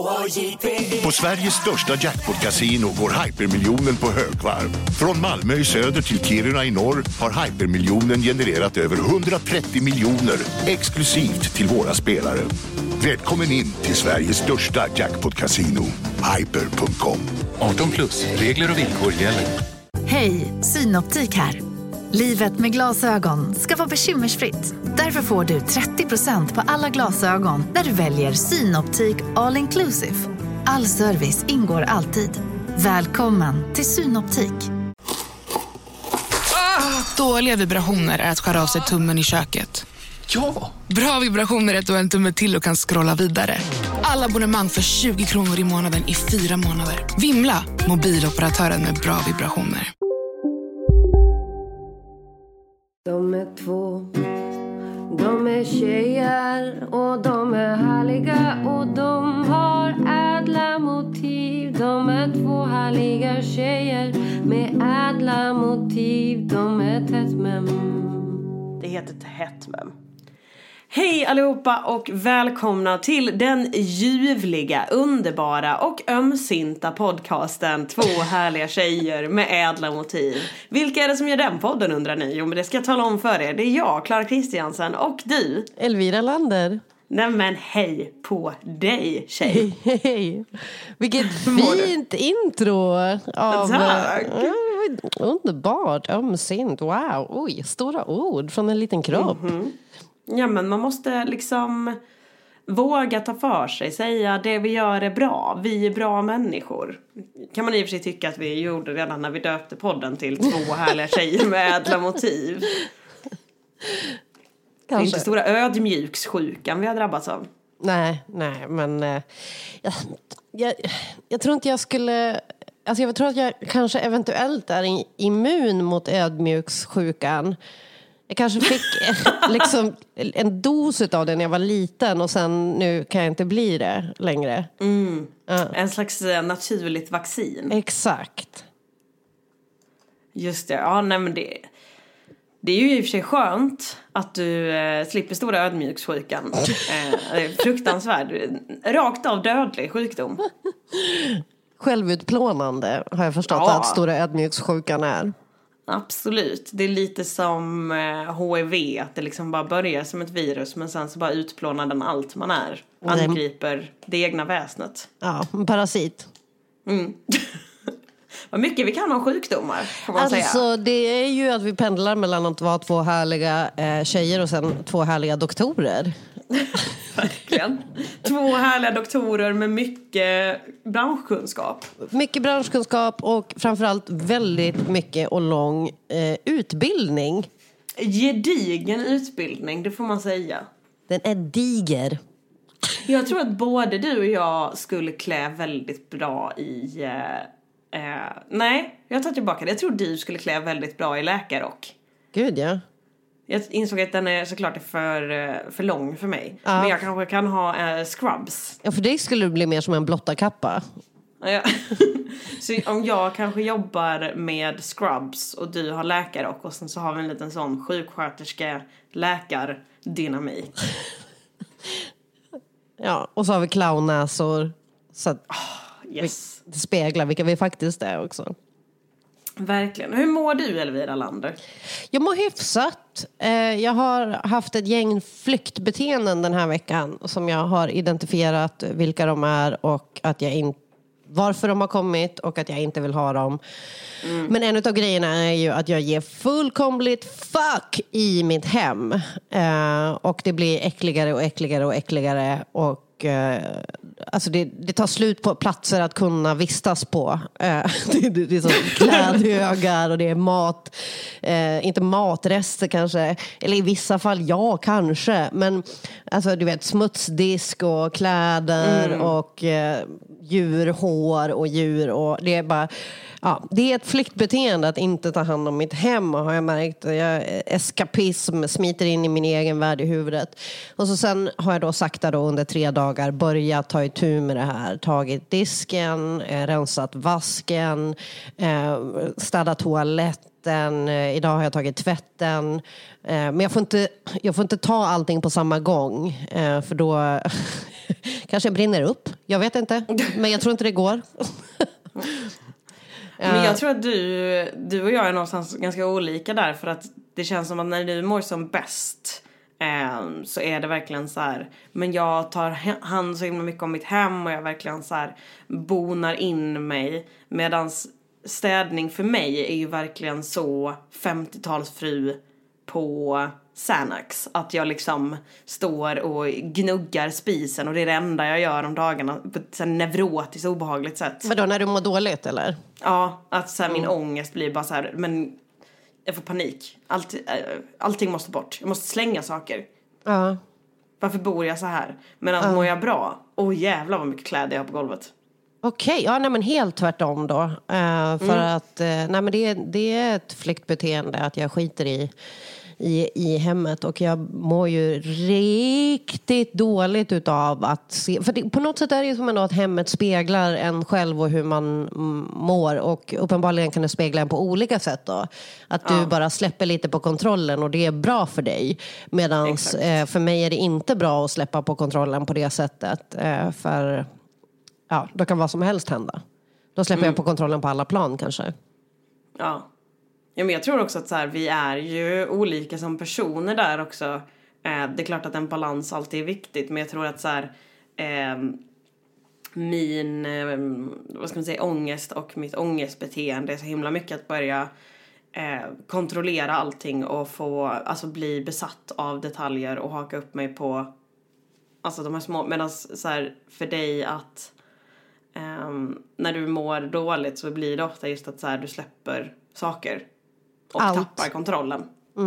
På Sveriges största jackpot-casino går hypermiljonen på högvarv. Från Malmö i söder till Kiruna i norr har hypermiljonen genererat över 130 miljoner exklusivt till våra spelare. Välkommen in till Sveriges största jackpot-casino, hyper.com. 18+, regler och villkor gäller. Hej, Synoptik här. Livet med glasögon ska vara bekymmersfritt. Därför får du 30% på alla glasögon när du väljer Synoptik All Inclusive. All service ingår alltid. Välkommen till Synoptik. Dåliga vibrationer är att skära av sig tummen i köket. Ja! Bra vibrationer är att du har en tumme till och kan scrolla vidare. Alla abonnemang för 20 kronor i månaden i 4 månader. Vimla, mobiloperatören med bra vibrationer. De är två, de är tjejer och de är härliga och de har ädla motiv. De är två härliga tjejer med ädla motiv. De är tättmem. Det heter tättmem. Hej allihopa och välkomna till den ljuvliga, underbara och ömsinta podcasten Två härliga tjejer med ädla motiv. Vilka är det som gör den podden undrar ni? Jo men det ska jag tala om för er. Det är jag, Clara Kristiansen, och du Elvira Lander. Nämen hej på dig tjej. Hej. Vilket fint intro av, tack. Underbart, ömsint, wow. Oj, stora ord från en liten kropp. Ja men man måste liksom våga ta för sig, säga det vi gör är bra, vi är bra människor. Kan man i och för sig tycka att vi gjorde redan när vi döpte podden till Två härliga tjejer med ädla motiv. Det är inte stora ödmjukssjukan vi har drabbats av. Nej, men jag tror inte jag skulle... Alltså jag tror att jag kanske eventuellt är immun mot ödmjukssjukan. Jag kanske fick liksom en dos av det när jag var liten och sen nu kan jag inte bli det längre. En slags naturligt vaccin. Exakt. Just det, ja nej men det är ju i och för sig skönt att du slipper stora ödmjukssjukan. Det är fruktansvärd, rakt av dödlig sjukdom. Självutplånande har jag förstått att stora ödmjukssjukan är. Absolut, det är lite som HIV, att det liksom bara börjar som ett virus men sen så bara utplånar den allt man är. Angriper det egna väsnet. Ja, en parasit. Vad mycket vi kan om sjukdomar, får man säga. Alltså det är ju att vi pendlar mellan att vara två härliga tjejer och sen två härliga doktorer. Verkligen. Två härliga doktorer med mycket branschkunskap. Mycket branschkunskap och framförallt väldigt mycket och lång utbildning. Gedigen utbildning, det får man säga. Den är diger. Jag tror att både du och jag skulle klä väldigt bra i... nej, jag tar tillbaka det. Jag tror du skulle klä väldigt bra i läkarrock. Gud, ja. Jag insåg att den är såklart för lång för mig. Ja. Men jag kanske kan ha scrubs. Ja, för dig skulle det bli mer som en blottarkappa. Ja. Så om jag kanske jobbar med scrubs och du har läkarrock och sen så har vi en liten sån sjuksköterska-läkardynamik. Ja, och så har vi clownnäsor. Så att yes. vi speglar vilka vi faktiskt är också. Verkligen. Hur mår du, Elvira Lander? Jag mår hyfsat. Jag har haft ett gäng flyktbeteenden den här veckan som jag har identifierat vilka de är och att jag varför de har kommit och att jag inte vill ha dem. Men en av grejerna är ju att jag ger fullkomligt fuck i mitt hem. Och det blir äckligare och äckligare och äckligare och alltså det tar slut på platser att kunna vistas på. Det är så klädhögar och det är mat, inte matrester kanske, eller i vissa fall ja kanske, men alltså du vet smutsdisk och kläder och djurhår och djur och det är bara det är ett flyktbeteende att inte ta hand om mitt hem, har jag märkt. Eskapism smiter in i min egen värld i huvudet. Och så sen har jag då sakta under 3 dagar börjat ta itu med det här. Tagit disken, rensat vasken, städat toaletten. Idag har jag tagit tvätten. Men jag får inte ta allting på samma gång. För då Kanske brinner upp. Jag vet inte. Men jag tror inte det går. Men jag tror att du och jag är någonstans ganska olika där. För att det känns som att när du mår som bäst så är det verkligen så här. Men jag tar hand så himla mycket om mitt hem. Och jag verkligen så här bonar in mig. Medans städning för mig är ju verkligen så 50-talsfru på Xanax. Att jag liksom står och gnuggar spisen. Och det är det enda jag gör om dagarna. På ett så här nevrotiskt obehagligt sätt. Vadå, när du mår dåligt eller? Ja, att så här, min ångest blir bara så här. Men jag får panik. Allting måste bort. Jag måste slänga saker. Ja. Varför bor jag så här? Men mår jag bra? Jävlar vad mycket kläder jag har på golvet. Okej, ja, nej, men helt tvärtom då. För att nej, men det är ett flyktbeteende att jag skiter i hemmet. Och jag mår ju riktigt dåligt utav att se. För det, på något sätt är det ju som ändå att hemmet speglar en själv och hur man mår. Och uppenbarligen kan det spegla en på olika sätt då. Att du bara släpper lite på kontrollen och det är bra för dig. Medan för mig är det inte bra att släppa på kontrollen på det sättet. För ja, då kan vad som helst hända. Då släpper jag på kontrollen på alla plan kanske. Ja. Ja, men jag tror också att så här, vi är ju olika som personer där också. Det är klart att en balans alltid är viktigt. Men jag tror att så här, min vad ska man säga, ångest och mitt ångestbeteende är så himla mycket att börja kontrollera allting. Och få, alltså bli besatt av detaljer och haka upp mig på alltså de här små. Medan så här, för dig att när du mår dåligt så blir det ofta just att så här, du släpper saker. Och tappar kontrollen.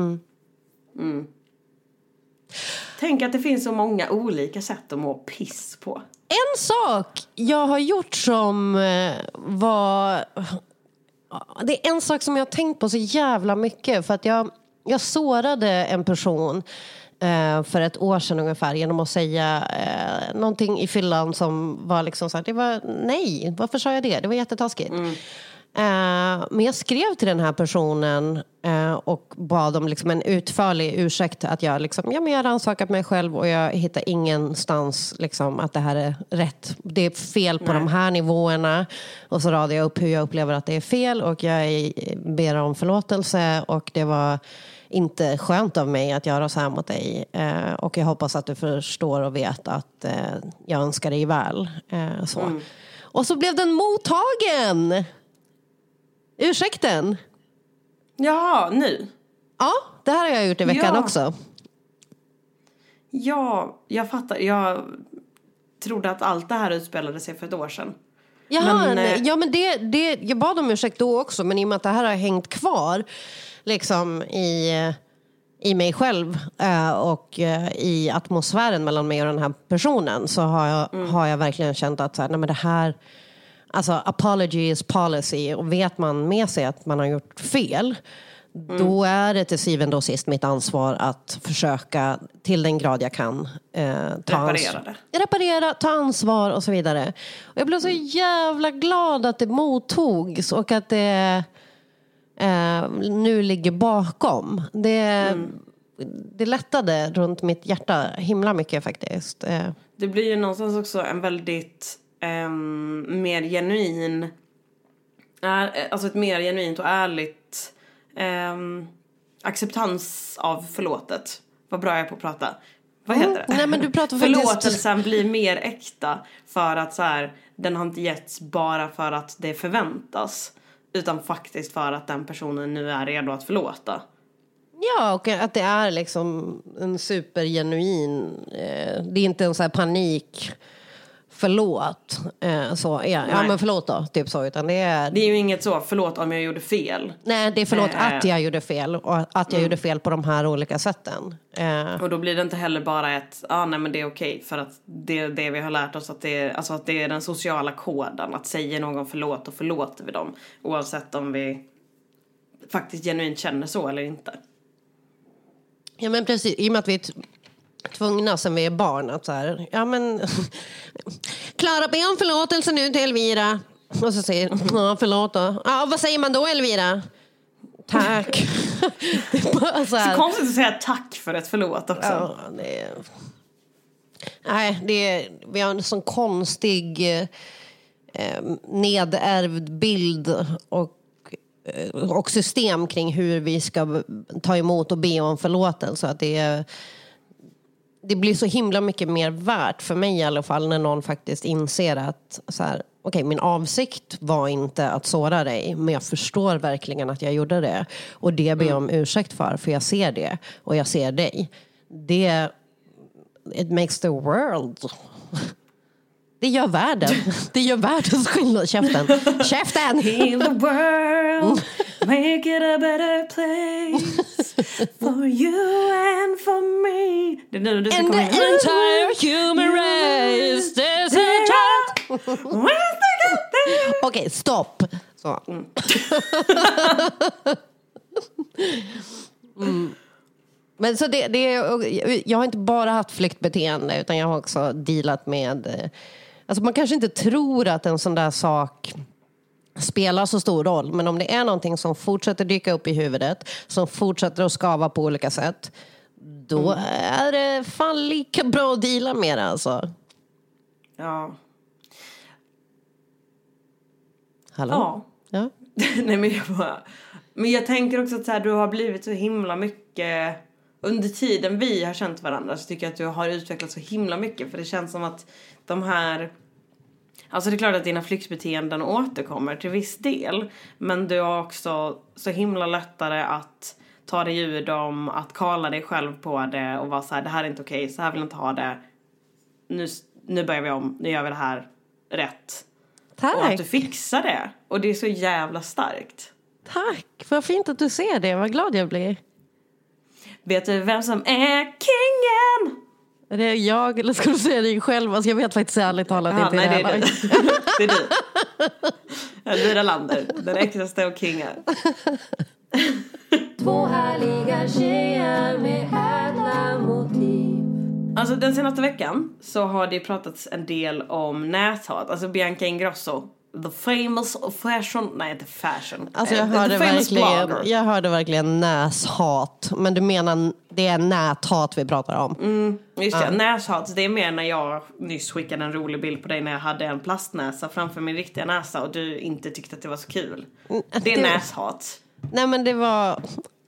Tänk att det finns så många olika sätt att må piss på. En sak jag har gjort som var... Det är en sak som jag har tänkt på så jävla mycket. För att jag sårade en person för ett år sedan ungefär genom att säga någonting i fyllan som var liksom så här, det var nej, varför sa jag det? Det var jättetaskigt. Men jag skrev till den här personen och bad om liksom en utförlig ursäkt att jag liksom, ja, men jag har rannsakat mig själv och jag hittar ingenstans liksom att det här är rätt. Det är fel på de här nivåerna. Och så radade jag upp hur jag upplever att det är fel och jag ber om förlåtelse och det var inte skönt av mig att göra så här mot dig. Och jag hoppas att du förstår och vet att jag önskar dig väl. Så. Och så blev den mottagen! Ursäkten? Ja, nu. Ja, det här har jag gjort i veckan också. Ja, jag fattar. Jag trodde att allt det här utspelade sig för ett år sedan. Jaha, men jag bad om ursäkt då också. Men i och med att det här har hängt kvar liksom i mig själv och i atmosfären mellan mig och den här personen så har jag verkligen känt att så här, nej, men det här... Alltså apology is policy. Och vet man med sig att man har gjort fel, då är det till syvende och sist mitt ansvar att försöka till den grad jag kan reparera, ta ansvar och så vidare. Och jag blev så jävla glad att det mottogs och att det nu ligger bakom. Det lättade runt mitt hjärta himla mycket faktiskt. Det blir ju någonstans också en väldigt mer genuin, alltså ett mer genuint och ärligt acceptans av förlåtet. Vad bra jag är på att prata. Vad heter det? Nej, men du pratar förlåtelsen blir mer äkta för att så här, den har inte getts bara för att det förväntas, utan faktiskt för att den personen nu är redo att förlåta. Ja, och att det är liksom en supergenuin, det är inte en så här panik. Förlåt. Så, ja men förlåt då, typ så. Utan det är ju inget så, förlåt om jag gjorde fel. Nej, det är förlåt att jag gjorde fel. Och att jag gjorde fel på de här olika sätten. Och då blir det inte heller bara ett, nej men det är okej. För att det är det vi har lärt oss, att det är, alltså att det är den sociala koden. Att säga någon förlåt och förlåter vi dem. Oavsett om vi faktiskt genuint känner så eller inte. Ja men precis, i och med att vi är tvungna sen vi är barn att så här, ja men Klara, be om förlåtelse nu till Elvira. Och så säger ja förlåt då. Ja, vad säger man då, Elvira? Tack. Det är bara så konstigt att säga tack för ett förlåt också. Ja, det är... Nej, vi har en sån konstig nedärvd bild och system kring hur vi ska ta emot och be om förlåtelse. Att det blir så himla mycket mer värt för mig i alla fall när någon faktiskt inser att så här, okej, min avsikt var inte att såra dig, men jag förstår verkligen att jag gjorde det. Och det ber jag om ursäkt för jag ser det och jag ser dig. It makes the world. Det gör världen. Det gör världens skillnad. Käften. Heal the world. Make it a better place. For you and for me. Det är nu du ska and komma the entire human race. Okej, stopp. Så. Men så jag har inte bara haft flyktbeteende, utan jag har också dealat med, alltså man kanske inte tror att en sån där sak spelar så stor roll, men om det är någonting som fortsätter dyka upp i huvudet, som fortsätter att skava på olika sätt, då är det fan lika bra att deala med det alltså. Ja. Hallå? Ja. Nej, men jag tänker också att så här, du har blivit så himla mycket under tiden vi har känt varandra, så tycker jag att du har utvecklats så himla mycket, för det känns som att de här, alltså det är klart att dina flyktbeteenden återkommer till viss del, men du har också så himla lättare att ta dig ur dem, att kalla dig själv på det och vara så här, det här är inte okej, så här vill jag inte ha det, nu börjar vi om, nu gör vi det här rätt. Tack. Och att du fixar det, och det är så jävla starkt. Tack, vad fint att du ser det, vad glad jag blir. Vet du vem som är kingen? Är det jag, eller ska du säga dig själv? Alltså jag vet faktiskt ärligt talat inte nej, det är du. Det är du. Elvira Lander, den äktaste av kingar. Två härliga tjejer med ädla motiv. Alltså den senaste veckan så har det pratats en del om näthat. Alltså Bianca Ingrosso, the famous fashion, nej inte fashion. Alltså jag hörde verkligen näshat. Men du menar det är näthat vi pratar om? Just det, näshat, det är mer när jag nyss skickade en rolig bild på dig när jag hade en plastnäsa framför min riktiga näsa och du inte tyckte att det var så kul. Det är näshat. Nej men det var...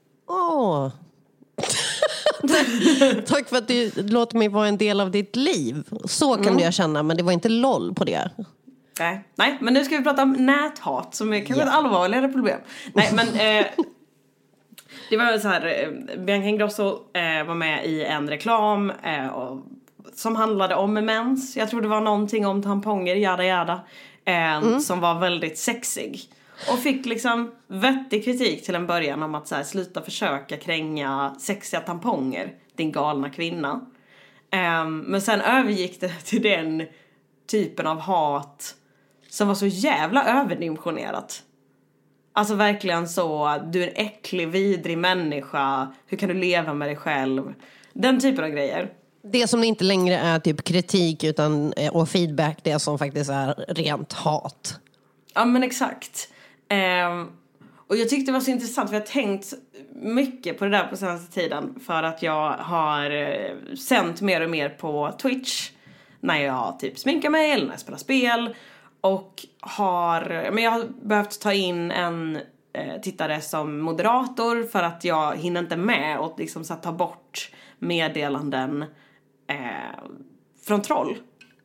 Tack för att du låter mig vara en del av ditt liv. Så kan jag känna, men det var inte LOL på det. Nej, men nu ska vi prata om näthat som är kanske ett allvarligare problem. Nej, men det var så här, Bianca Ingrosso var med i en reklam som handlade om mens. Jag tror det var någonting om tamponger, jada som var väldigt sexig. Och fick liksom vettig kritik till en början om att så här, sluta försöka kränga sexiga tamponger, din galna kvinna. Men sen övergick det till den typen av hat som var så jävla överdimensionerat. Alltså verkligen så, du är en äcklig, vidrig människa. Hur kan du leva med dig själv? Den typen av grejer. Det som inte längre är typ kritik och feedback, det som faktiskt är rent hat. Ja men exakt. Och jag tyckte det var så intressant, för jag har tänkt mycket på det där på senaste tiden, för att jag har sänt mer och mer på Twitch när jag typ sminkar mig eller när jag spelar spel, och jag har behövt ta in en tittare som moderator för att jag hinner inte med och liksom så att ta bort meddelanden från troll.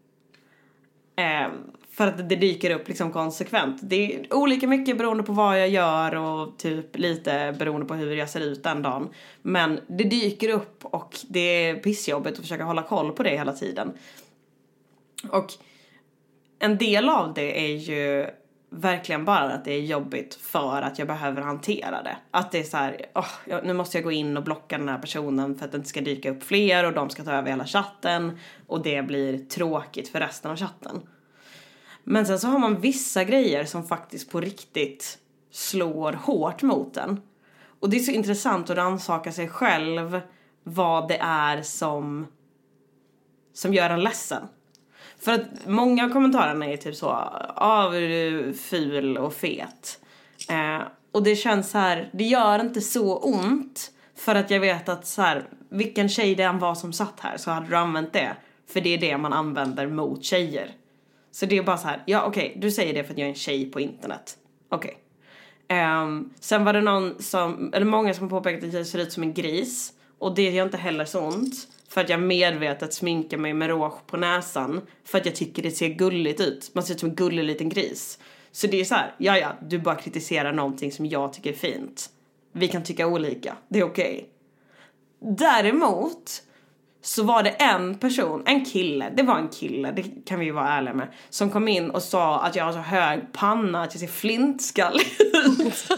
För att det dyker upp liksom konsekvent. Det är olika mycket beroende på vad jag gör och typ lite beroende på hur jag ser ut den dagen. Men det dyker upp och det är pissjobbigt att försöka hålla koll på det hela tiden. Och en del av det är ju verkligen bara att det är jobbigt för att jag behöver hantera det. Att det är så här, nu måste jag gå in och blocka den här personen för att det inte ska dyka upp fler och de ska ta över hela chatten. Och det blir tråkigt för resten av chatten. Men sen så har man vissa grejer som faktiskt på riktigt slår hårt mot den. Och det är så intressant att rannsaka sig själv vad det är som gör en ledsen. För att många av kommentarerna är typ så, är du ful och fet? Och det känns så här, det gör inte så ont. För att jag vet att så här, vilken tjej det än var som satt här så hade du använt det För det är det man använder mot tjejer. Så det är bara så här, ja okej, du säger det för att jag är en tjej på internet. Okej. Sen var det många som har påpekat att jag ser ut som en gris. Och det gör inte heller så ont. För att jag medvetet sminkar mig med rouge på näsan. För att jag tycker det ser gulligt ut. Man ser ut som en gullig liten gris. Så det är så här, ja, du bara kritiserar någonting som jag tycker är fint. Vi kan tycka olika, det är okej. Däremot så var det en kille, det kan vi ju vara ärliga med, som kom in och sa att jag har så hög panna att jag ser flintskallig ut.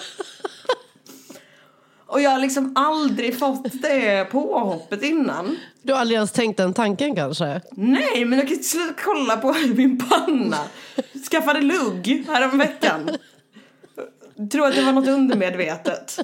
Och jag har liksom aldrig fått det påhoppet innan. Du har aldrig ens tänkt den tanken kanske? Nej, men jag kan sluta kolla på min panna. Skaffade lugg här om veckan. Tror att det var något undermedvetet.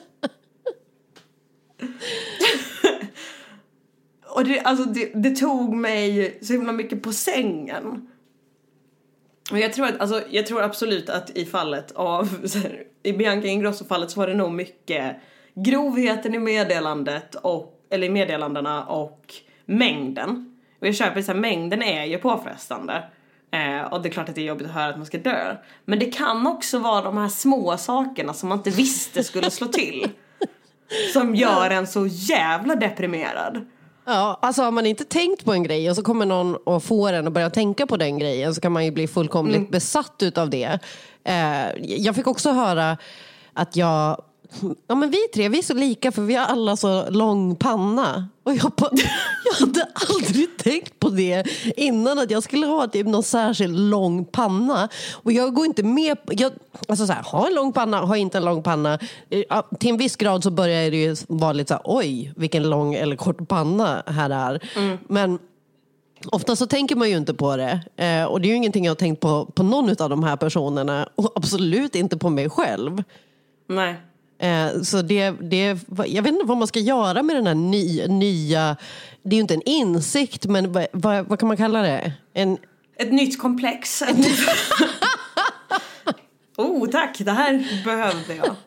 Och det tog mig så himla mycket på sängen. Och jag tror absolut att i fallet av i Bianca Ingrosso-fallet så var det nog mycket grovheten i meddelandena och mängden. Och jag köper så här, mängden är ju påfrestande. Och det är klart att det är jobbigt att höra att man ska dö. Men det kan också vara de här små sakerna som man inte visste skulle slå till. Som gör en så jävla deprimerad. Ja, alltså har man inte tänkt på en grej och så kommer någon och får en att börja tänka på den grejen, så kan man ju bli fullkomligt besatt utav det. Jag fick också höra att men vi tre, vi är så lika för vi har alla så lång panna. Och jag hade aldrig tänkt på det innan, att jag skulle ha typ någon särskild lång panna. Och jag går inte med alltså så här, ha en lång panna, ha inte en lång panna. Till en viss grad så börjar det ju vara lite så här, oj, vilken lång eller kort panna här är. Men ofta så tänker man ju inte på det. Och det är ju ingenting jag har tänkt på någon av de här personerna. Och absolut inte på mig själv. Nej. Så jag vet inte vad man ska göra med den här nya, det är ju inte en insikt, men vad kan man kalla det? Ett nytt komplex. Tack, det här behövde jag.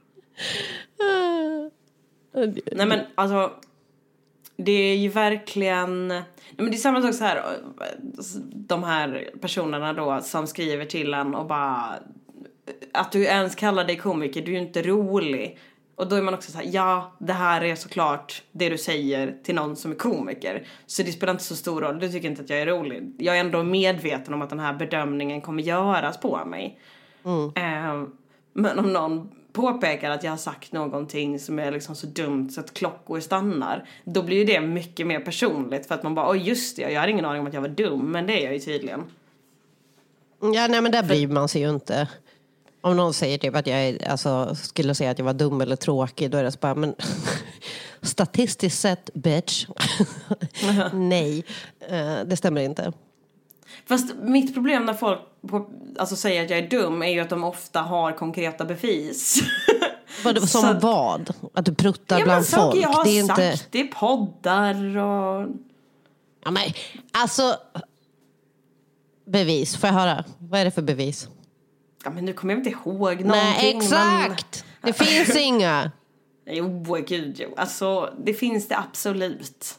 Nej men alltså, det är ju verkligen, men det är samma sak så här, de här personerna då som skriver till en och bara, att du ens kallar dig komiker, du är ju inte rolig. Och då är man också så här, ja, det här är såklart det du säger till någon som är komiker. Så det spelar inte så stor roll, du tycker inte att jag är rolig. Jag är ändå medveten om att den här bedömningen kommer göras på mig. Men om någon påpekar att jag har sagt någonting som är liksom så dumt så att klockor stannar, då blir ju det mycket mer personligt. För att man bara, just det, jag har ingen aning om att jag var dum, men det är jag ju tydligen. Ja, nej, men där bryr man sig ju inte. Om någon säger typ att jag skulle säga att jag var dum eller tråkig, då är det så bara, men statistiskt sett, bitch. Nej, det stämmer inte. Fast mitt problem när folk säger att jag är dum är ju att de ofta har konkreta bevis. Som vad? Att du pruttar bland folk? Jag har det är sagt inte... det är poddar och... Ja, men alltså... Bevis, får jag höra? Vad är det för bevis? Ja, men nu kommer jag inte ihåg någonting. Nej, exakt! Men... Det finns inga. Jo, gud, alltså, det finns det absolut.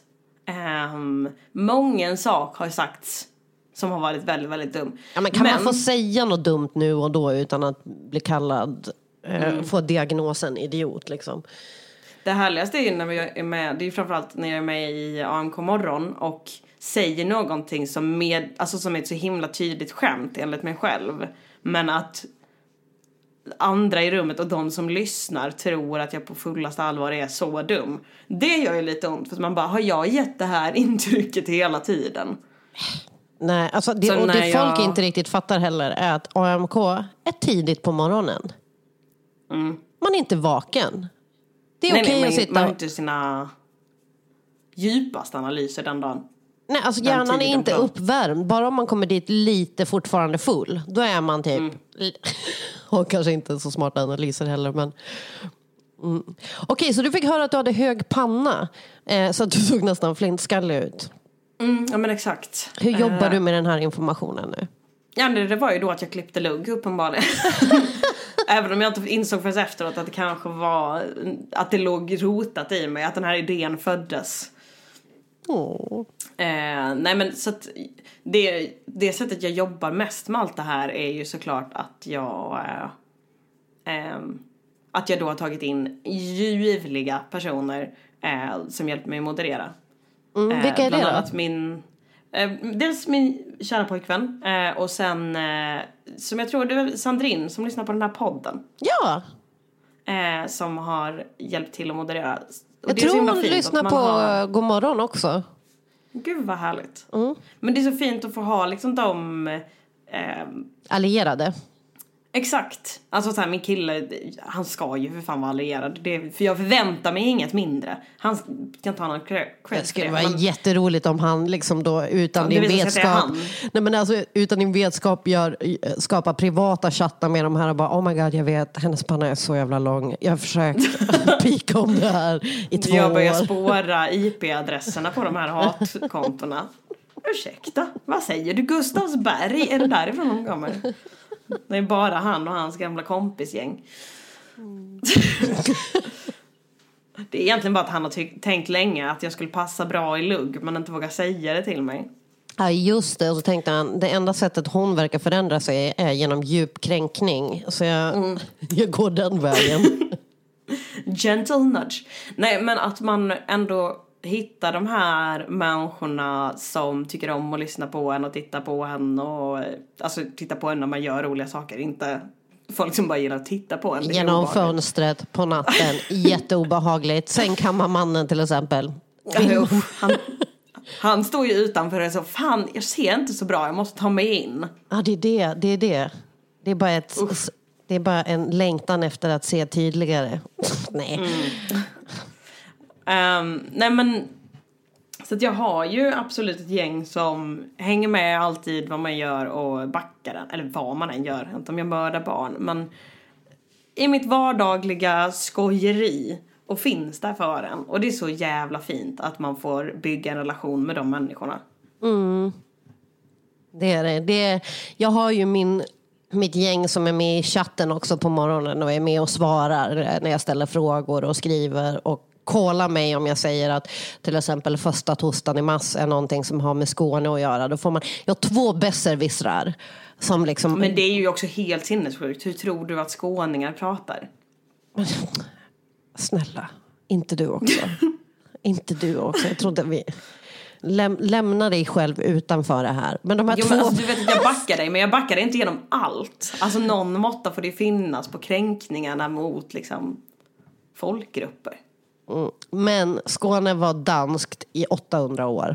Många sak har sagts som har varit väldigt, väldigt dum. Ja, men kan man få säga något dumt nu och då utan att bli kallad, få diagnosen idiot liksom? Det härligaste är ju när jag är med, det är framförallt när jag är med i AMK morgon och säger någonting som är ett så himla tydligt skämt enligt mig själv. Men att andra i rummet och de som lyssnar tror att jag på fullaste allvar är så dum. Det gör ju lite ont, för man bara, har jag gett det här intrycket hela tiden? Nej, alltså det folk inte riktigt fattar heller är att AMK är tidigt på morgonen. Man är inte vaken. Det är okej att sitta... Man har inte sina djupaste analyser den dagen. Nej, alltså hjärnan är inte uppvärmd. Bara om man kommer dit lite fortfarande full, då är man typ... Och kanske inte så smarta analyser heller, men... Okej, så du fick höra att du hade hög panna. Så att du såg nästan flintskallig ut. Ja, men exakt. Hur jobbar du med den här informationen nu? Ja, det var ju då att jag klippte lugg uppenbarligen. Även om jag inte insåg förrän efteråt att det kanske var... Att det låg rotat i mig, att den här idén föddes. Nej men så att det sättet jag jobbar mest med allt det här är ju såklart att jag då har tagit in ljuvliga personer som hjälper mig att moderera. Vilka är det då? Annat dels min kära pojkvän och sen som jag tror det är Sandrine som lyssnar på den här podden. Ja. Som har hjälpt till att moderera. Och Jag tror hon lyssnar på God morgon också. Gud vad härligt. Men det är så fint att få ha liksom de allierade. Exakt. Alltså så här, min kille, han ska ju för fan vara allierad. För jag förväntar mig inget mindre. Han kan ta någon cred. Det skulle vara jätteroligt om han liksom då utan din vetskap. Nej men alltså utan din vetskap skapar privata chattar med de här och bara oh my god jag vet, hennes panna är så jävla lång. Jag har försökt pika om det här i 2 år. Jag börjar spåra IP-adresserna på de här hatkontorna. Ursäkta, vad säger du? Gustavsberg, är det därifrån de kommer? Det är bara han och hans gamla kompisgäng. Det är egentligen bara att han har tänkt länge att jag skulle passa bra i lugg men inte vågar säga det till mig. Ja just det, och så tänkte han det enda sättet hon verkar förändra sig är genom djup kränkning. Så jag går den vägen. Gentle nudge. Nej men att man ändå hitta de här människorna som tycker om att lyssna på en och titta på en och alltså titta på en när man gör roliga saker, inte folk som bara gillar att titta på en. Genom fönstret på natten, jätteobehagligt. Sen kan man mannen till exempel. Han står ju utanför och är så fan, jag ser inte så bra, jag måste ta mig in. Ja, det är det. Det är bara en längtan efter att se tydligare. Nej. Nej men så att jag har ju absolut ett gäng som hänger med alltid vad man gör och backar den, eller vad man än gör, inte om jag mördar barn, men i mitt vardagliga skojeri och finns där för en, och det är så jävla fint att man får bygga en relation med de människorna. Det är det. Jag har ju mitt gäng som är med i chatten också på morgonen och är med och svarar när jag ställer frågor och skriver och kolla mig om jag säger att till exempel första torsdagen i mars är någonting som har med Skåne att göra. Då får man, jag har 2 besserwissrar som liksom... Men det är ju också helt sinnessjukt. Hur tror du att skåningar pratar? Snälla, inte du också. Inte du också. Jag trodde vi... Lämna dig själv utanför det här. Men de här men alltså, du vet att jag backar dig, men jag backar dig inte genom allt. Alltså någon måtta får det finnas på kränkningarna mot liksom folkgrupper. Men Skåne var danskt i 800 år.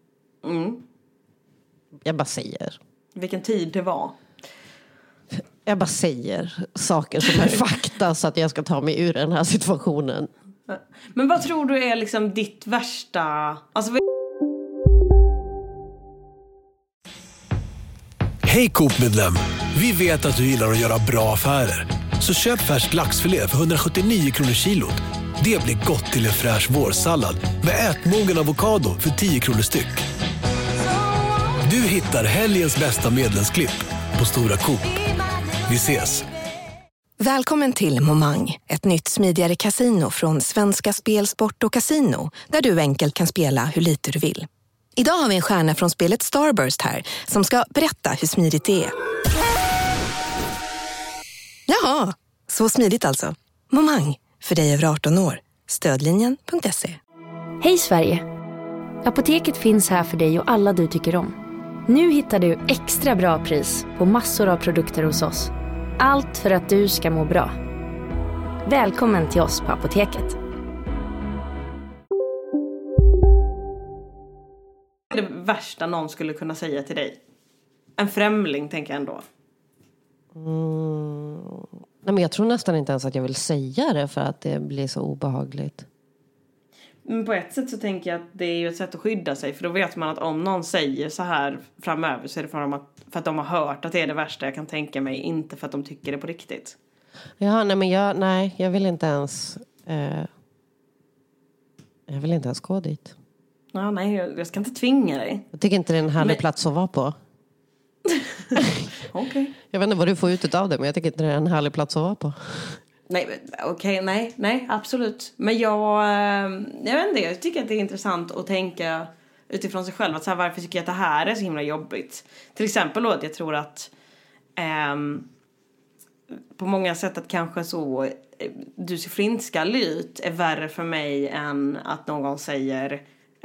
Jag bara säger. Vilken tid det var. Jag bara säger saker som är fakta så att jag ska ta mig ur den här situationen. Men vad tror du är liksom ditt värsta... Alltså... Hej Coop-medlem! Vi vet att du gillar att göra bra affärer. Så köp färsk laxfilé för 179 kronor kilot. Det blir gott till en fräsch vårsallad med ätmogen avokado för 10 kronor styck. Du hittar helgens bästa medlemsklipp på Stora Coop. Vi ses! Välkommen till Momang, ett nytt smidigare kasino från Svenska Spel, Sport och Casino, där du enkelt kan spela hur lite du vill. Idag har vi en stjärna från spelet Starburst här som ska berätta hur smidigt det är. Jaha, så smidigt alltså. Momang, för dig över 18 år. Stödlinjen.se. Hej Sverige! Apoteket finns här för dig och alla du tycker om. Nu hittar du extra bra pris på massor av produkter hos oss. Allt för att du ska må bra. Välkommen till oss på Apoteket. Det värsta någon skulle kunna säga till dig? En främling tänker jag ändå. Nej, men jag tror nästan inte ens att jag vill säga det för att det blir så obehagligt. Men på ett sätt så tänker jag att det är ju ett sätt att skydda sig. För då vet man att om någon säger så här framöver så är det för att de har hört att det är det värsta jag kan tänka mig. Inte för att de tycker det på riktigt. Ja, nej men jag vill inte ens... jag vill inte ens gå dit. Ja, nej, jag ska inte tvinga dig. Jag tycker inte det är en härlig plats att vara på. Okej. Jag vet inte vad du får ut av det, men jag tycker inte det är en härlig plats att vara på. Nej, absolut. Men jag vet inte, jag tycker att det är intressant att tänka utifrån sig själv. Att så här, varför tycker jag att det här är så himla jobbigt? Till exempel då att jag tror att på många sätt att kanske så du ser flintskallig ut är värre för mig än att någon säger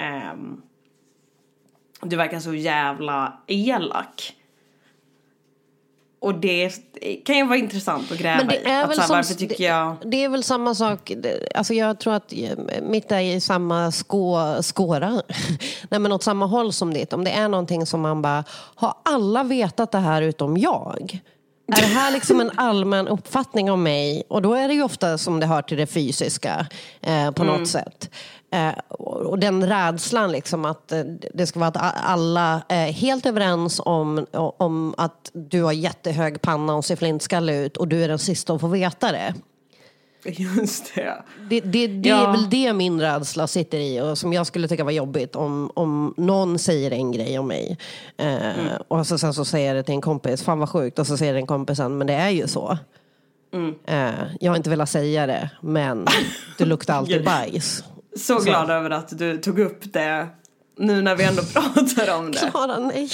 du verkar så jävla elak. Och det kan ju vara intressant att gräva i. Varför tycker jag... Det är väl samma sak. Alltså jag tror att mitt är i samma skåra. Nej, men åt samma håll som ditt. Om det är någonting som man bara, har alla vetat det här utom jag? Är det här liksom en allmän uppfattning om mig? Och då är det ju ofta som det hör till det fysiska på något sätt. Och den rädslan liksom att det ska vara att alla är helt överens om att du har jättehög panna och ser flintskallig ut och du är den sista att få veta det. Just det. Det är väl det min rädsla sitter i och som jag skulle tycka var jobbigt om någon säger en grej om mig och sen så säger det till en kompis, fan vad sjukt, och så säger den kompisen, men det är ju så. Jag har inte velat säga det, men du luktar alltid bajs. Så glad över att du tog upp det nu när vi ändå pratar om det. Klara, nej.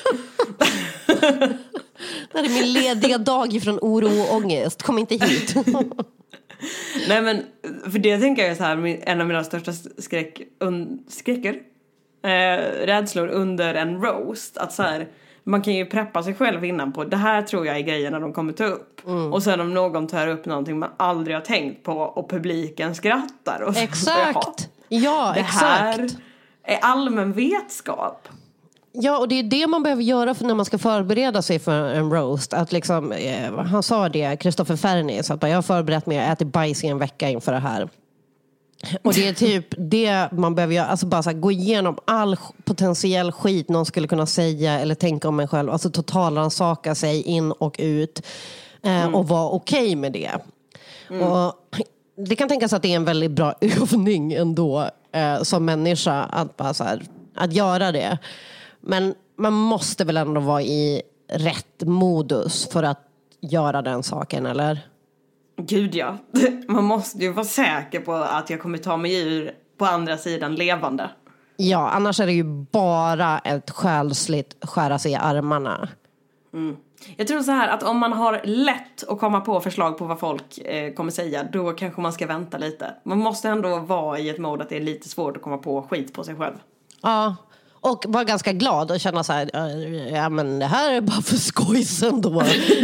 Det är min lediga dag ifrån oro och ångest. Kom inte hit. Nej, men för det tänker jag så här, en av mina största rädslor under en roast, att så här, man kan ju preppa sig själv innan på det här tror jag är grejerna de kommer ta upp. Och sen om någon tar upp någonting man aldrig har tänkt på och publiken skrattar. Och exakt. Ja, det exakt. här är allmän vetskap. Ja, och det är det man behöver göra för när man ska förbereda sig för en roast. Att liksom, han sa det, Kristoffer Fernis, att jag har förberett mig, jag äter bajs i en vecka inför det här. Och det är typ det man behöver göra. Alltså bara så här, gå igenom all potentiell skit någon skulle kunna säga eller tänka om en själv. Alltså totalrannsaka sig in och ut. Och vara okej med det. Och det kan tänkas att det är en väldigt bra övning ändå som människa att, bara så här, att göra det. Men man måste väl ändå vara i rätt modus för att göra den saken, eller? Gud ja, man måste ju vara säker på att jag kommer ta mig ur på andra sidan levande. Ja, annars är det ju bara ett själsligt skära sig i armarna. Jag tror så här att om man har lätt att komma på förslag på vad folk kommer säga, då kanske man ska vänta lite. Man måste ändå vara i ett mode att det är lite svårt att komma på skit på sig själv. Ja, och vara ganska glad och känna så här, ja men det här är bara för skojsen då.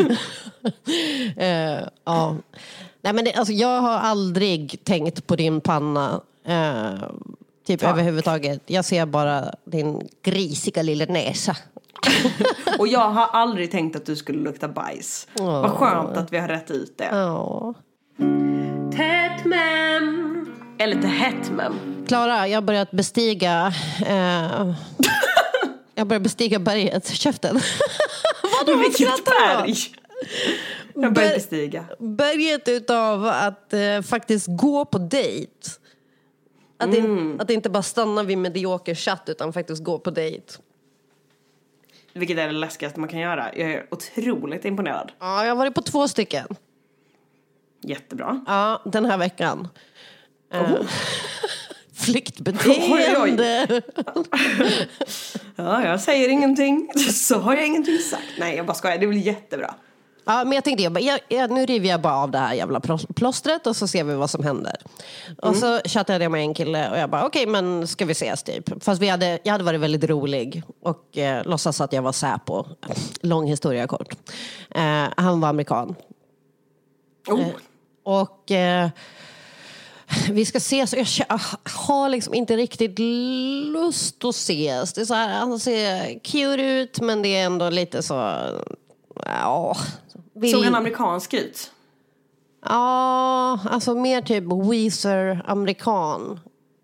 Ja. Nej, men alltså, jag har aldrig tänkt på din panna typ överhuvudtaget. Jag ser bara din grisiga lilla näsa. Och jag har aldrig tänkt att du skulle lukta bajs. Vad skönt att vi har rätt ut det. Tätmem. Eller inte hetmem. Klara, jag har börjat bestiga berget. Käften. Vadå, vilket berg? Jag börjar bestiga berget utav att faktiskt gå på dejt. Att inte bara stanna vid medioker chatt utan faktiskt gå på dejt. Vilket är det läskigaste man kan göra. Jag är otroligt imponerad. Ja, jag har varit på 2 stycken. Jättebra. Ja, den här veckan. Flyktbeteende. Ja, jag säger ingenting. Så har jag ingenting sagt. Nej, jag bara skojar. Det är väl jättebra. Ja, men jag tänkte, nu river jag bara av det här jävla plåstret och så ser vi vad som händer. Och så chattade jag med en kille och jag bara, okej, men ska vi ses typ. Fast jag hade varit väldigt rolig och låtsas att jag var säpo. Lång historia kort. Han var amerikan. Och vi ska ses och jag har liksom inte riktigt lust att ses. Det är så här, han ser cute ut men det är ändå lite så... Ja, såg han amerikansk ut? Ja, alltså mer typ Weezer amerikan.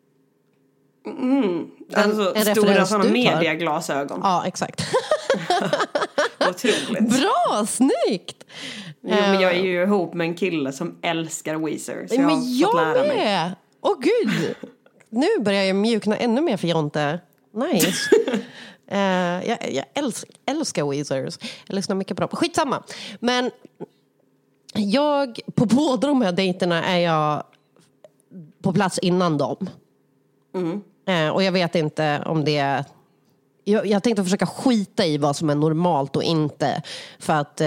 Alltså stora sådana mediaglasögon. Ja, exakt. Otroligt. Bra, snyggt. Jo, men jag är ju ihop med en kille som älskar Weezer. Så jag har fått lära mig. Åh gud. Nu börjar jag mjukna ännu mer för Jonte. Nice. Jag älskar Weezers. Jag lyssnar mycket på dem. Skitsamma. Men På båda de här dejterna är jag på plats innan dem. Och jag vet inte om det är... Jag tänkte försöka skita i vad som är normalt och inte. För att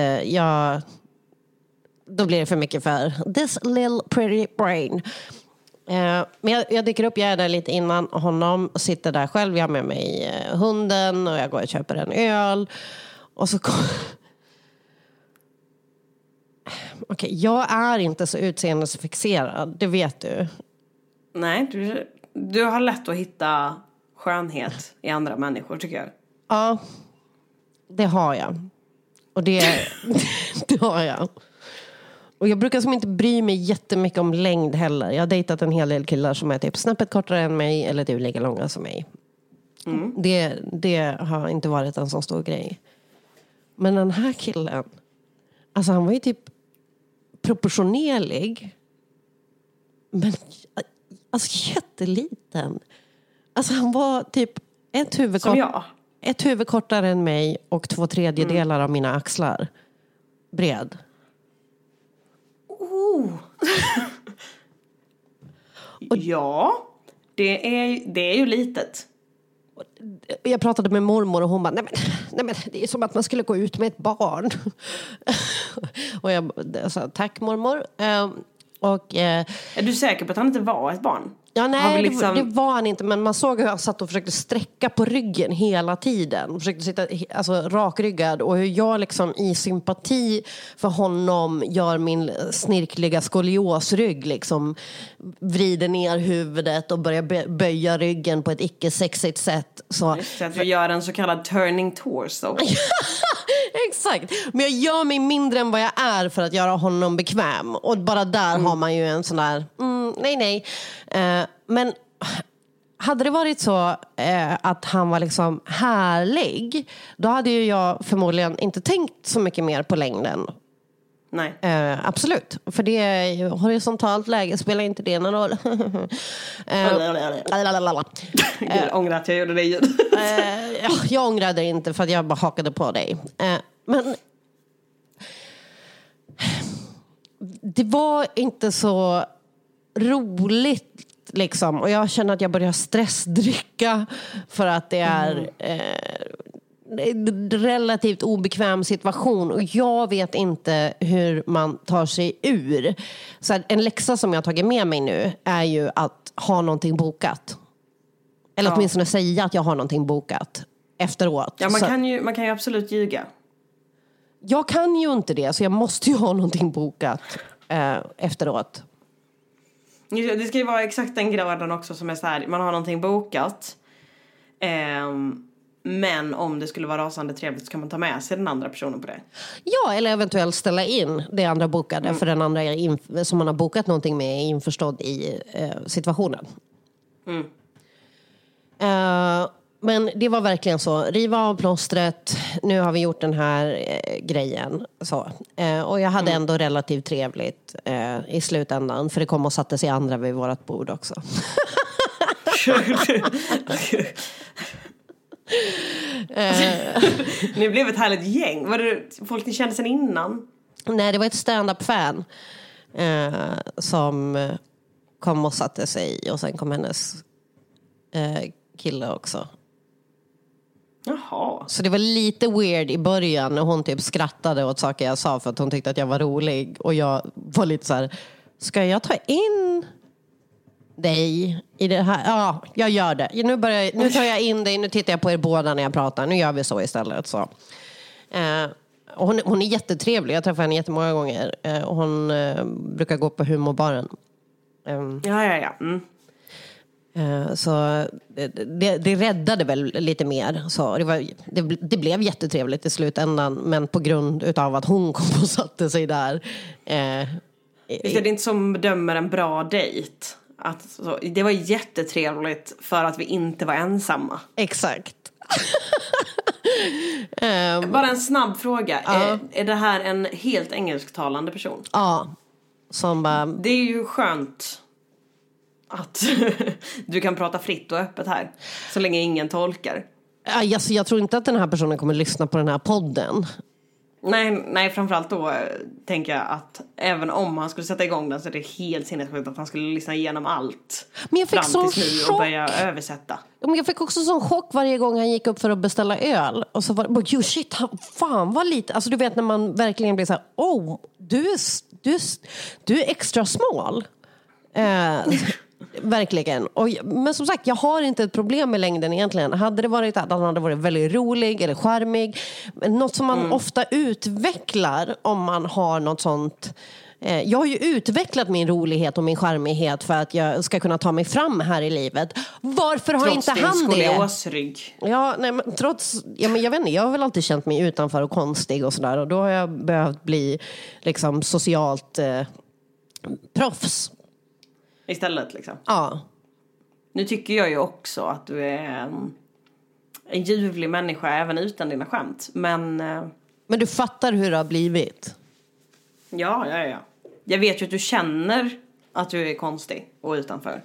då blir det för mycket för this little pretty brain. Men jag dyker upp, jag är där lite innan honom och sitter där själv. Jag har med mig hunden och jag går och köper en öl. Och så Okej, jag är inte så utseendefixerad, det vet du. Nej, du har lätt att hitta skönhet i andra människor, tycker jag. Ja, det har jag. Och det har jag. Och jag brukar som inte bry mig jättemycket om längd heller. Jag har dejtat en hel del killar som är typ snäppet kortare än mig eller typ lika långa som mig. Det har inte varit en sån stor grej. Men den här killen, alltså han var ju typ proportionerlig. Men alltså jätteliten. Alltså han var typ ett huvud kortare än mig och 2/3 av mina axlar bred. Ja, det är ju litet. Jag pratade med mormor och hon bara, nej men det är som att man skulle gå ut med ett barn. Och jag sa, tack mormor. Är du säker på att han inte var ett barn? Ja, nej, det var han inte. Men man såg hur han satt och försökte sträcka på ryggen hela tiden. Försökte sitta rakryggad. Och hur jag liksom i sympati för honom gör min snirkliga skoliosrygg. Liksom vrider ner huvudet och börjar böja ryggen på ett icke-sexigt sätt. Så att du gör en så kallad turning torso. Exakt. Men jag gör mig mindre än vad jag är för att göra honom bekväm. Och bara där har man ju en sån där nej. Men hade det varit så att han var liksom härlig, då hade ju jag förmodligen inte tänkt så mycket mer på längden. Nej. Absolut. För det är horisontalt läge, spelar inte det någon roll. Jag ångrar att jag gjorde det ljud. Jag ångrade inte för att jag bara hakade på dig. Men det var inte så roligt liksom. Och jag känner att jag börjar stressdricka för att det är en relativt obekväm situation. Och jag vet inte hur man tar sig ur. Så en läxa som jag har tagit med mig nu är ju att ha någonting bokat. Eller åtminstone säga att jag har någonting bokat efteråt. Ja, man kan ju absolut ljuga. Jag kan ju inte det, så jag måste ju ha någonting bokat efteråt. Det ska ju vara exakt den graden också som är så här, man har någonting bokat. Men om det skulle vara rasande trevligt så kan man ta med sig den andra personen på det. Ja, eller eventuellt ställa in det andra bokade. För den andra som man har bokat någonting med är införstådd i situationen. Men det var verkligen så. Riva av plåstret. Nu har vi gjort den här grejen. Så. Och jag hade ändå relativt trevligt i slutändan. För det kom och satte sig andra vid vårat bord också. Ni blev ett härligt gäng. Var det folk ni kände sedan innan? Nej, det var ett stand-up-fan som kom och satte sig. Och sen kom hennes kille också. Jaha. Så det var lite weird i början när hon typ skrattade åt saker jag sa för att hon tyckte att jag var rolig. Och jag var lite så här, ska jag ta in dig i det här? Ja, jag gör det. Nu tar jag in dig, nu tittar jag på er båda när jag pratar. Nu gör vi så istället. Så. Och hon är jättetrevlig, jag träffar henne jättemånga gånger. Och hon brukar gå på humorbaren. Ja. Så det räddade väl lite mer. Så det blev jättetrevligt i slutändan. Men på grund utav att hon kom och satte sig där. Visst är det inte som dömer en bra dejt? Det var jättetrevligt för att vi inte var ensamma. Exakt. Bara en snabb fråga. Är det här en helt engelsktalande person? Ja. Det är ju skönt att du kan prata fritt och öppet här. Så länge ingen tolkar. Jag tror inte att den här personen kommer lyssna på den här podden. Nej, framförallt då tänker jag att även om han skulle sätta igång den så är det helt sinnessjukt att han skulle lyssna igenom allt. Men jag fick fram till nu och börja översätta. Men jag fick också sån chock varje gång han gick upp för att beställa öl. Och så var det, oh shit, fan vad lite. Alltså du vet när man verkligen blir så här, du är extra smal. Verkligen. Men som sagt, jag har inte ett problem med längden egentligen. Hade det varit att han hade varit väldigt rolig eller charmig, något som man ofta utvecklar om man har något sånt. Jag har ju utvecklat min rolighet och min charmighet för att jag ska kunna ta mig fram här i livet. Varför har inte han det? Skoliosrygg. Ja, nej, men trots, jag vet inte, jag har väl alltid känt mig utanför och konstig och sådär. Och då har jag behövt bli liksom socialt proffs. Istället liksom. Ja. Nu tycker jag ju också att du är en ljuvlig människa även utan dina skämt. Men du fattar hur det har blivit. Ja. Jag vet ju att du känner att du är konstig och utanför.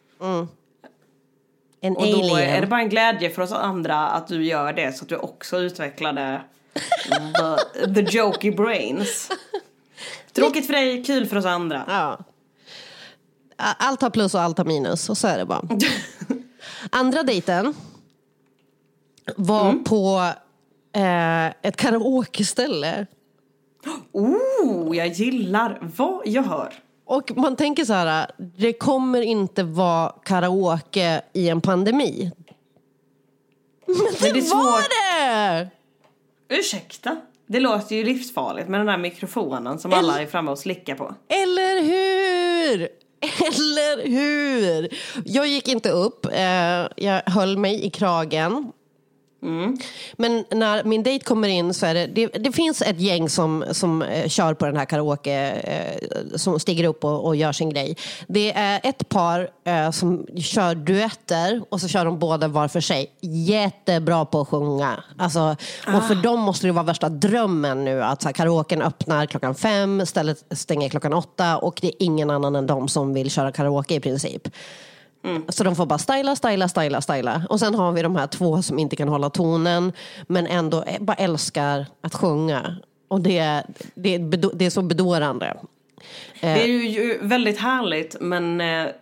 En och alien. då är det bara en glädje för oss andra att du gör det. Så att du också utvecklade the jokey brains. Tråkigt för dig, kul för oss andra. Ja. Allt har plus och allt har minus. Och så är det bara. Andra dejten var på ett karaoke-ställe. Jag gillar vad jag hör. Och man tänker så här, det kommer inte vara karaoke i en pandemi. Men det var det! Ursäkta? Det låter ju livsfarligt med den här mikrofonen som alla är framme och slickar på. Eller hur? Eller hur? Jag gick inte upp. Jag höll mig i kragen. Men när min dejt kommer in så är det finns ett gäng som kör på den här karaoke, som stiger upp och gör sin grej. Det är ett par som kör duetter och så kör de båda var för sig. Jättebra på att sjunga. Alltså, och för dem måste det vara värsta drömmen nu att så här, karaoken öppnar 5:00, stället stänger 8:00 och det är ingen annan än de som vill köra karaoke i princip. Så de får bara styla. Och sen har vi de här två som inte kan hålla tonen men ändå bara älskar att sjunga. Och det är så bedårande. Det är ju väldigt härligt, men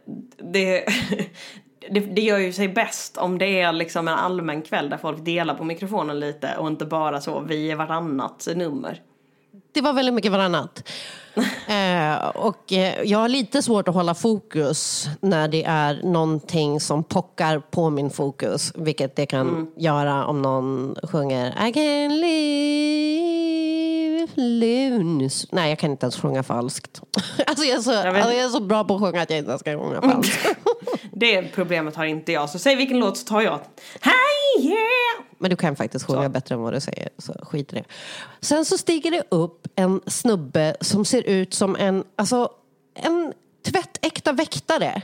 det gör ju sig bäst om det är liksom en allmän kväll där folk delar på mikrofonen lite och inte bara så vi är varannat nummer. Det var väldigt mycket varannat. Och jag har lite svårt att hålla fokus när det är någonting som pockar på min fokus, vilket det kan göra om någon sjunger I can live loons. Nej, jag kan inte ens sjunga falskt. Alltså jag är så bra på att sjunga att jag inte ska sjunga falskt. Det problemet har inte jag. Så säg vilken låt så tar jag. Hey yeah! Men du kan faktiskt sjunga bättre än vad du säger. Så skit i det. Sen så stiger det upp en snubbe som ser ut som en tvättäkta väktare.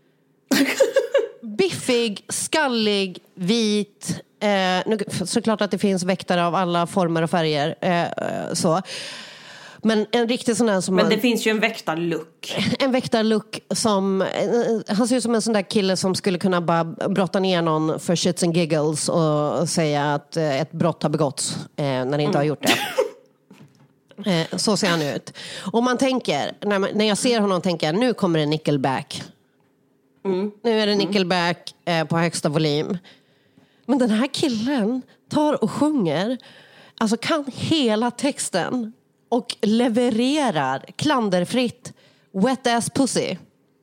Biffig, skallig, vit. Såklart att det finns väktare av alla former och färger. Så. Men en riktig sån där som men det finns ju en väktarlook. En väktarlook som han ser ut som en sån där kille som skulle kunna bara brotta ner någon för shits and giggles och säga att ett brott har begåtts när det inte har gjort det. Så ser han ut. Och man tänker, när jag ser honom tänker jag, nu kommer det Nickelback. Nu är det Nickelback på högsta volym. Men den här killen tar och sjunger, alltså kan hela texten och levererar klanderfritt Wet Ass Pussy.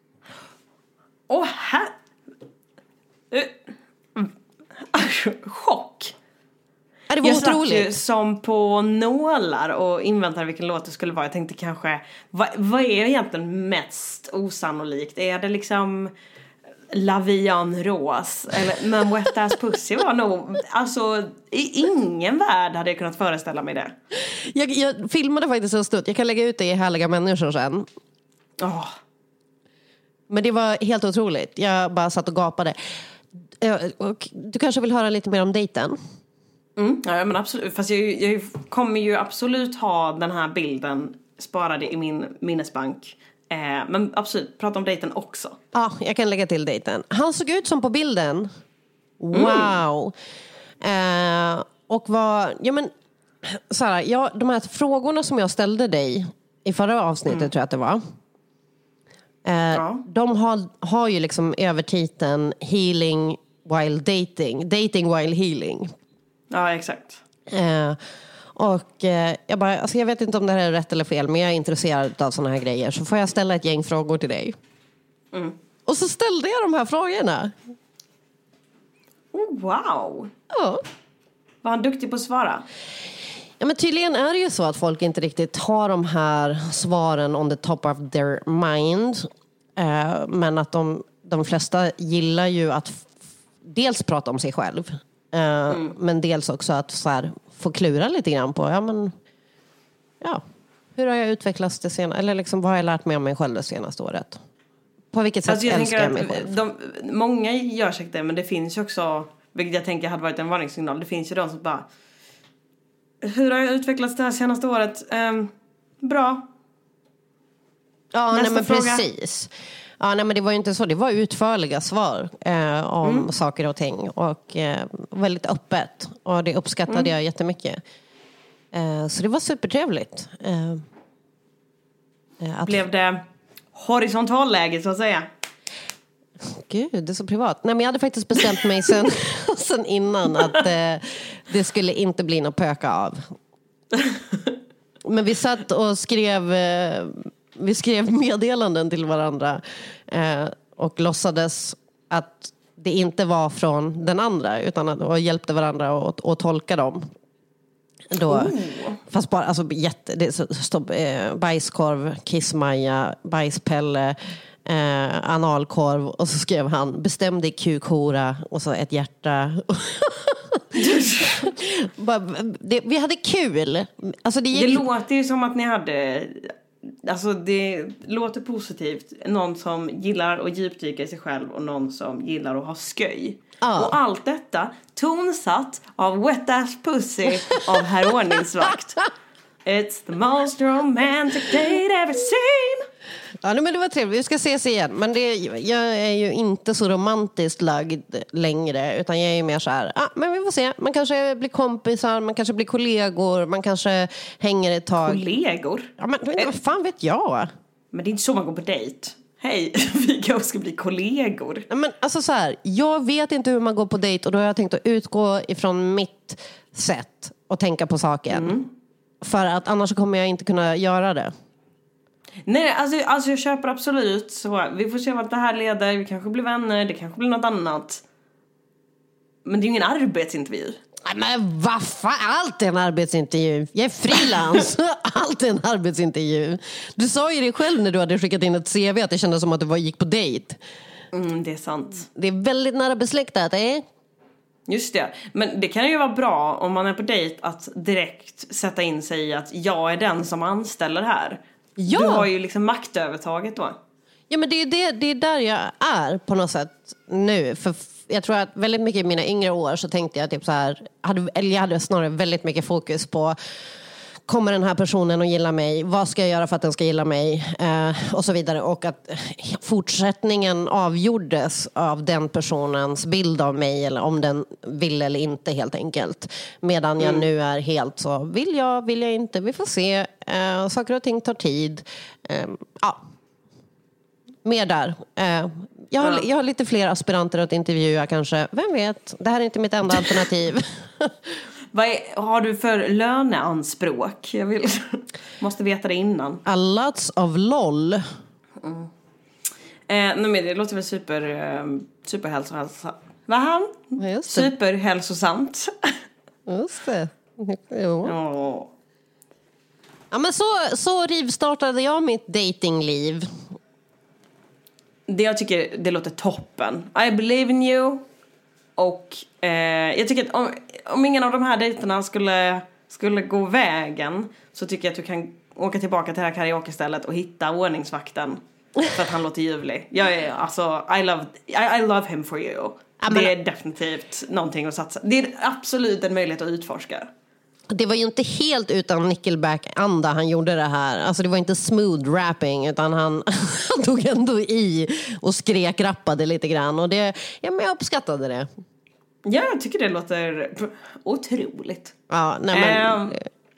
Chock. Det var jag otroligt. satt ju som på nålar och inväntade vilken låt det skulle vara. Jag tänkte kanske, vad är egentligen mest osannolikt? Är det liksom Lavian Rose? Men Wet Ass Pussy var nog, alltså i ingen värld hade jag kunnat föreställa mig det. Jag filmade faktiskt en stund. Jag kan lägga ut det i Härliga människor sen. Men det var helt otroligt. Jag bara satt och gapade. Och du kanske vill höra lite mer om dejten? Ja, men absolut. Fast jag kommer ju absolut ha den här bilden sparad i min minnesbank. Men absolut, prata om dejten också. Ja, jag kan lägga till dejten. Han såg ut som på bilden. Wow. Och var, så här, de här frågorna som jag ställde dig i förra avsnittet tror jag att det var. De har ju liksom övertiteln Healing while dating. Dating while healing. Ja, exakt. Jag bara, alltså jag vet inte om det här är rätt eller fel, men jag är intresserad av såna här grejer. Så får jag ställa ett gäng frågor till dig. Och så ställde jag de här frågorna. Oh, wow. Ja. Var han duktig på att svara? Ja, men tydligen är det ju så att folk inte riktigt har de här svaren on the top of their mind. Men att de flesta gillar ju att dels prata om sig själv. Men dels också att så här, få klura lite grann på hur har jag utvecklats det senaste, eller liksom, vad har jag lärt mig om mig själv det senaste året? På vilket sätt älskar jag mig själv? Många gör säkert det, men det finns ju också, vilket jag tänker hade varit en varningssignal, det finns ju de som bara, hur har jag utvecklats det här senaste året? Bra. Ja, nej, men fråga. Precis. Ja, nej, men det var ju inte så. Det var utförliga svar om saker och ting. Och väldigt öppet. Och det uppskattade jag jättemycket. Så det var supertrevligt. Blev det horisontalläge så att säga? Gud, det är så privat. Nej, men jag hade faktiskt bestämt mig sen innan att det skulle inte bli något pöka av. Men vi satt och skrev meddelanden till varandra och låtsades att det inte var från den andra, utan att hjälpte varandra att tolka dem. Då, fast bara, alltså, det stod bajskorv, kissmaja, bajspelle, analkorv, och så skrev han bestäm dig kukhora, och så ett hjärta. Vi hade kul. Alltså, det låter ju som att ni hade, alltså det låter positivt. Någon som gillar att djupdyka i sig själv och någon som gillar att ha sköj. Och allt detta tonsatt av Wet Ass Pussy av Herr Ordningsvakt. It's the most romantic date ever seen. Ja, men det var trevligt. Vi ska ses igen. Men jag är ju inte så romantiskt lagd längre. Utan jag är ju mer så här, men vi får se. Man kanske blir kompisar, man kanske blir kollegor, man kanske hänger ett tag. Kollegor? Ja, men vad fan vet jag? Men det är inte så man går på dejt. Hej, vi kanske ska bli kollegor. Ja, men alltså så här, jag vet inte hur man går på dejt. Och då har jag tänkt att utgå ifrån mitt sätt att tänka på saken. För att annars kommer jag inte kunna göra det. Nej, alltså jag köper absolut. Så vi får se vad det här leder. Vi kanske blir vänner, det kanske blir något annat. Men det är ingen arbetsintervju. Nej, men vad fan, allt är en arbetsintervju. Jag är frilans. Allt är en arbetsintervju. Du sa ju det själv när du hade skickat in ett CV att det kändes som att du gick på dejt. Det är sant. Det är väldigt nära besläktat, Just det. Men det kan ju vara bra om man är på dejt att direkt sätta in sig i att jag är den som anställer här. Ja. Du har ju liksom maktövertaget då. Ja, men det är där jag är på något sätt nu. För jag tror att väldigt mycket i mina yngre år så tänkte jag typ så här, jag hade snarare väldigt mycket fokus på, kommer den här personen att gilla mig? Vad ska jag göra för att den ska gilla mig? Och så vidare. Och att fortsättningen avgjordes av den personens bild av mig. Eller om den vill eller inte, helt enkelt. Medan jag nu är helt så, vill jag inte? Vi får se. Saker och ting tar tid. Mer där. Jag har lite fler aspiranter att intervjua kanske. Vem vet? Det här är inte mitt enda alternativ. Vad har du för löneanspråk? Jag måste veta det innan. A lots of LOL. Nej, men det låter väl superhälsosamt. Vad han? Superhälsosamt. Just det. Jo. Ja, men så rivstartade jag mitt datingliv. Det jag tycker, det låter toppen. I believe in you. Och jag tycker att om ingen av de här dejterna skulle gå vägen, så tycker jag att du kan åka tillbaka till det här karaoke-stället och hitta ordningsvakten. För att han låter ljuvlig. I love him for you. Det är definitivt någonting att satsa. Det är absolut en möjlighet att utforska. Det var ju inte helt utan Nickelback-anda han gjorde det här. Alltså det var inte smooth rapping, utan han tog ändå i och skrek, rappade lite grann. Och men jag uppskattade det. Ja, jag tycker det låter otroligt. Ja, nej men...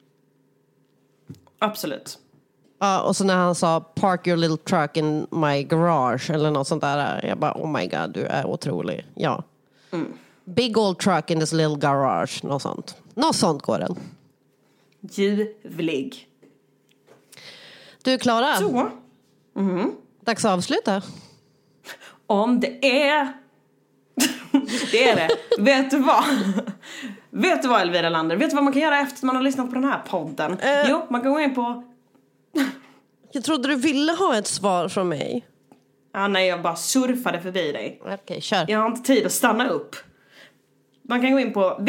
Absolut. Ja, och så när han sa park your little truck in my garage eller något sånt där. Jag bara, oh my god, du är otrolig. Ja. Big old truck in this little garage. Något sånt. Något sånt går den. Ljuvlig. Du är Klara? Så. Dags att avsluta. Om det är... det är det. Vet du vad? Vet du vad, Elvira Lander? Vet du vad man kan göra efter att man har lyssnat på den här podden? Jo, man kan gå in på... Jag trodde du ville ha ett svar från mig. Ja, nej, jag bara surfade förbi dig. Okej, kör. Jag har inte tid att stanna upp. Man kan gå in på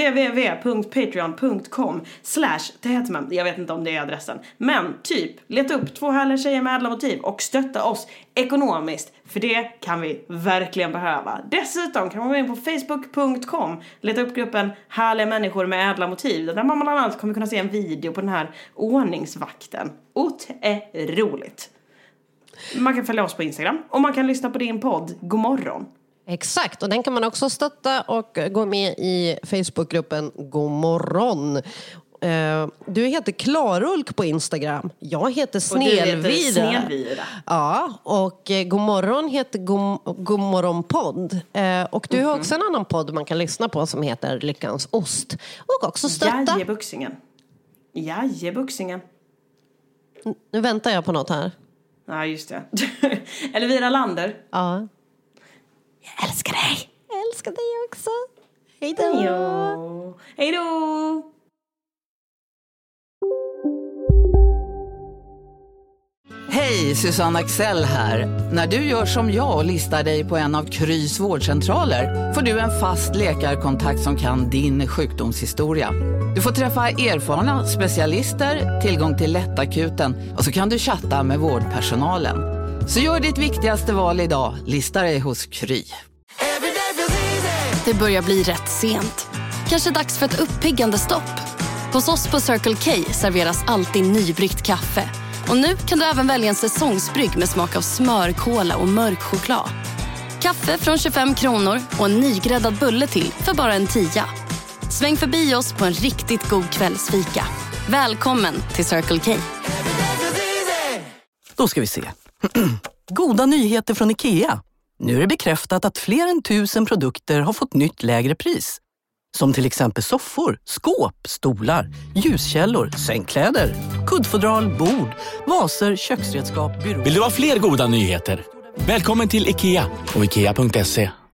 www.patreon.com/tehetmem. Jag vet inte om det är adressen. Men typ, leta upp 2 härliga tjejer med ädla motiv och stötta oss ekonomiskt. För det kan vi verkligen behöva. Dessutom kan man gå in på facebook.com. Leta upp gruppen härliga människor med ädla motiv. Där man bland annat kommer kunna se en video på den här ordningsvakten. Otroligt. Man kan följa oss på Instagram. Och man kan lyssna på din podd Godmorgon. Exakt, och den kan man också stötta och gå med i Facebookgruppen Godmorgon. Du heter Klarulk på Instagram. Jag heter Snelvira. Ja, och Godmorgon heter Godmorgonpodd. Och du har också en annan podd man kan lyssna på som heter Lyckans Ost. Och också stötta. Jajebuxingen. Nu väntar jag på något här. Ja, just det. Elvira Lander. Ja. Jag älskar dig. Jag älskar dig också. Hej då. Hej då. Hej, Susanne Axel här. När du gör som jag och listar dig på en av Krys vårdcentraler får du en fast läkarkontakt som kan din sjukdomshistoria. Du får träffa erfarna specialister, tillgång till lättakuten och så kan du chatta med vårdpersonalen. Så gör ditt viktigaste val idag, lista dig hos Kry. Det börjar bli rätt sent. Kanske dags för ett uppiggande stopp. Hos oss på Circle K serveras alltid nybryggt kaffe. Och nu kan du även välja en säsongsbrygg med smak av smör, kola och mörk choklad. Kaffe från 25 kronor och en nygräddad bulle till för bara en 10. Sväng förbi oss på en riktigt god kvällsfika. Välkommen till Circle K. Då ska vi se. Goda nyheter från IKEA. Nu är det bekräftat att fler än 1000 produkter har fått nytt lägre pris. Som till exempel soffor, skåp, stolar, ljuskällor, sängkläder, kuddfodral, bord, vaser, köksredskap, byråer. Vill du ha fler goda nyheter? Välkommen till IKEA och IKEA.se.